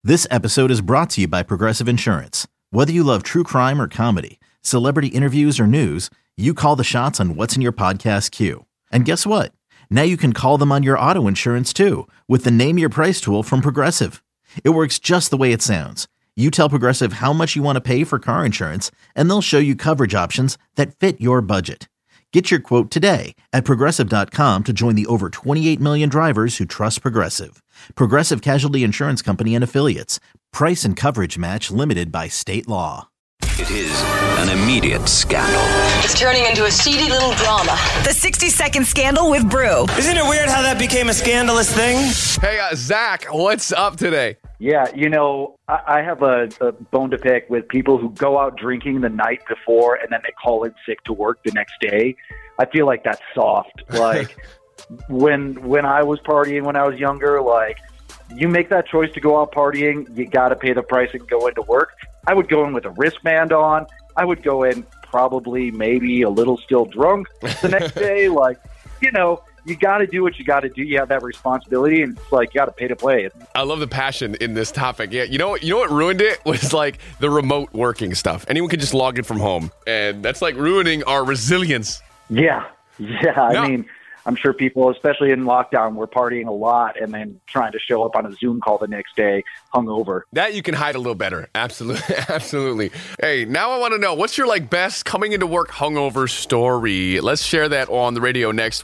This episode is brought to you by Progressive Insurance. Whether you love true crime or comedy, celebrity interviews or news, you call the shots on what's in your podcast queue. And guess what? Now you can call them on your auto insurance too with the Name Your Price tool from Progressive. It works just the way it sounds. You tell Progressive how much you want to pay for car insurance, and they'll show you coverage options that fit your budget. Get your quote today at Progressive.com to join the over 28 million drivers who trust Progressive. Progressive Casualty Insurance Company and Affiliates. Price and coverage match limited by state law. It is an immediate scandal. It's turning into a seedy little drama. The 60-second scandal with Brew. Isn't it weird how that became a scandalous thing? Hey, Zach, what's up today? Yeah, you know, I have a bone to pick with people who go out drinking the night before and then they call in sick to work the next day. I feel like that's soft. Like when I was partying when I was younger, like you make that choice to go out partying, you got to pay the price and go into work. I would go in with a wristband on. I would go in probably maybe a little still drunk the next day. Like, you know, you got to do what you got to do. You have that responsibility, and it's like you got to pay to play. I love the passion in this topic. Yeah, you know what ruined it was like the remote working stuff. Anyone could just log in from home, and that's like ruining our resilience. Yeah. I mean, I'm sure people, especially in lockdown, were partying a lot and then trying to show up on a Zoom call the next day hungover. That you can hide a little better. Absolutely. Hey, now I want to know, what's your best coming into work hungover story? Let's share that on the radio next.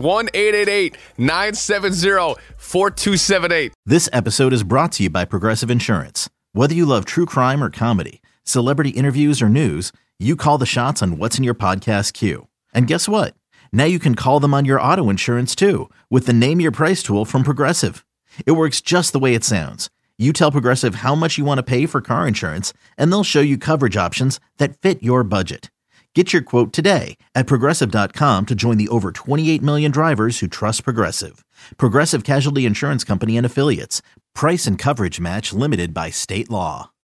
1-888-970-4278. This episode is brought to you by Progressive Insurance. Whether you love true crime or comedy, celebrity interviews or news, you call the shots on what's in your podcast queue. And guess what? Now you can call them on your auto insurance too with the Name Your Price tool from Progressive. It works just the way it sounds. You tell Progressive how much you want to pay for car insurance, and they'll show you coverage options that fit your budget. Get your quote today at Progressive.com to join the over 28 million drivers who trust Progressive. Progressive Casualty Insurance Company and Affiliates. Price and coverage match limited by state law.